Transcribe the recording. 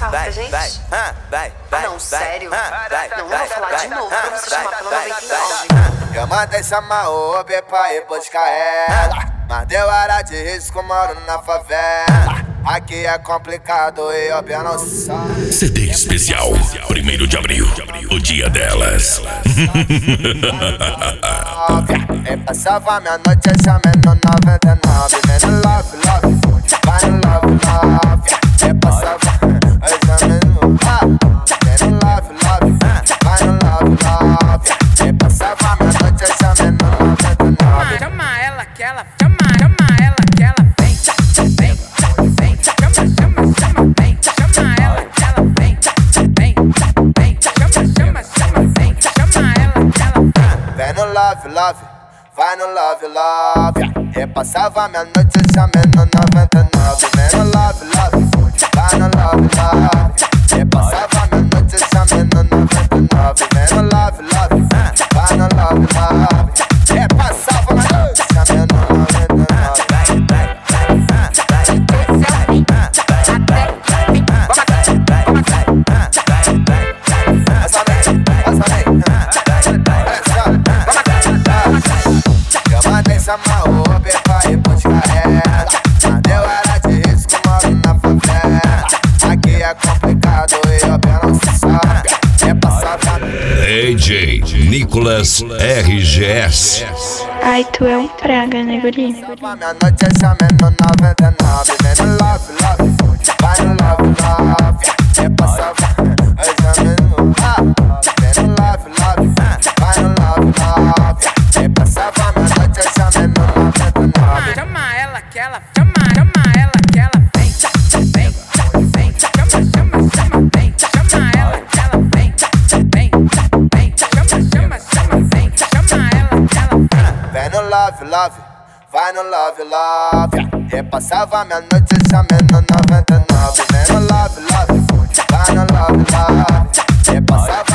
carro pra gente? Não, sério? Não vou falar de novo pra você chamar pelo 99. Eu mandei chamar o Uber pra ir buscar ela, mas deu hora de risco, moro na favela. Aqui é complicado e eu não sabe. CD especial, 1º de abril, o dia delas. Eu passava minha noite chamando 99, vendo love, love, vai no love, love. Eu passava chamando vendo love, love, vai no love, love. Eu passava minha noite chamando 99. Chama ela que ela, chama ela que ela vem, vem, vem, chama, vem, chama ela que ela vem, vem, vem, chama, vem, chama ela que ela vem. Vem no love, love, vai no love, love. Eu passava minha noite chamando 99. Vem no love, love, vai no love, love. Eu passava minha noite chamando 99. Vem no love, love, vai no love, love. Eu passava minha noite chamando 99. Eu mandei chamar o Uber pra ir buscar ela, mas deu hora de risco, moro na favela. Aqui é complicado e eu não sabe. É passar DJ Nicolas RGS. Ai, tu é um praga, né, guri? minha noite chamando 99. Vem no love, love, vai no love, love. Eu passava chamando vem no love, love, vai no love, love. Eu passava minha noite chamando 99. Chama ela que ela, chama ela que ela vem, vem, vem, chama, vem, chama ela que ela vem, vem, vem, chama, vem, chama ela que ela vem. Vem no love, love, vai no love, love. Eu passava minha noite chamando 99. Vem no love, love, vai no love, love. Eu passava